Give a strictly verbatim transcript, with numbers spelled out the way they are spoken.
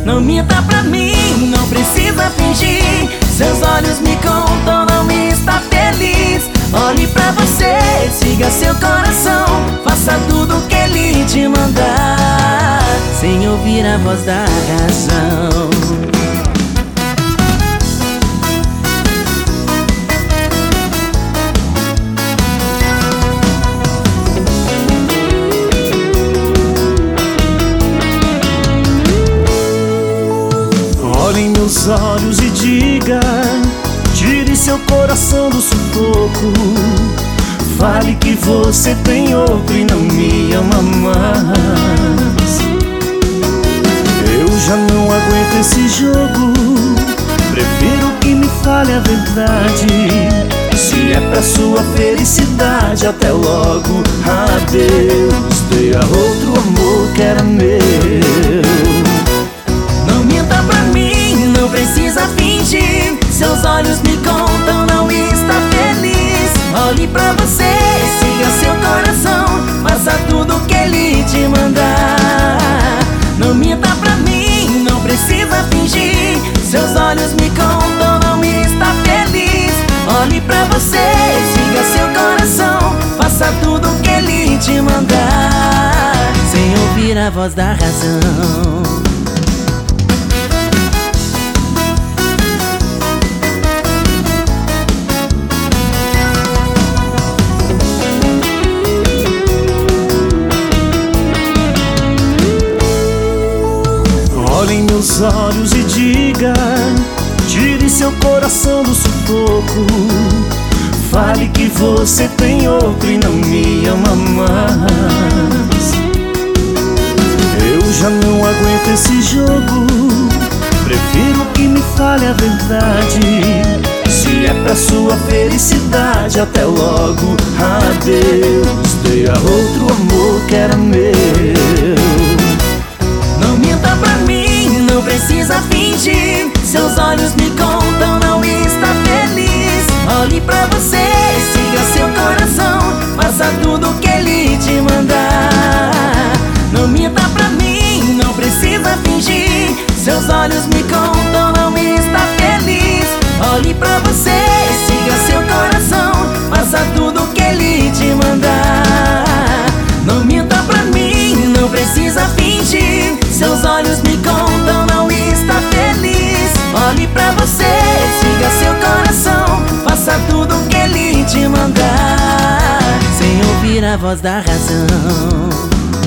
Não minta pra mim, não precisa fingir. Seus olhos me contam, não está feliz. Olhe pra você, siga seu coração. Faça tudo o que ele te mandar, sem ouvir a voz da razão. Olhe em meus olhos e diga: tire seu coração do sufoco. Fale que você tem outro e não me ama mais. Eu já não aguento esse jogo. Prefiro que me fale a verdade. Se é pra sua felicidade, até logo, adeus. Dei a outro amor que era meu. Não minta pra mim, não precisa fingir. Seus olhos me contam, não está feliz. Olhe pra você, siga seu coração. Faça tudo o que ele te mandar. Não minta pra mim, não precisa fingir. Seus olhos me contam, não está feliz. Olhe pra você, siga seu coração. Faça tudo o que ele te mandar, sem ouvir a voz da razão. Olhe em meus olhos e diga: tire seu coração do sufoco. Fale que você tem outro e não me ama mais. Eu já não aguento esse jogo. Prefiro que me fale a verdade. Se é pra sua felicidade, até logo, adeus. Dei a outro amor que era meu. Não minta pra mim, não precisa fingir. Seus olhos me contam, não está feliz. Olhe pra você, siga seu coração. Faça tudo o que ele te mandar. Não minta pra mim, não precisa fingir. Seus olhos me contam, não está feliz. Olhe pra você, siga seu coração. Faça tudo o que ele te mandar. Não minta pra mim, não precisa fingir. Seus olhos me contam, não está feliz. Olhe pra você, siga seu coração. Faça tudo o que ele te mandar, sem ouvir a voz da razão.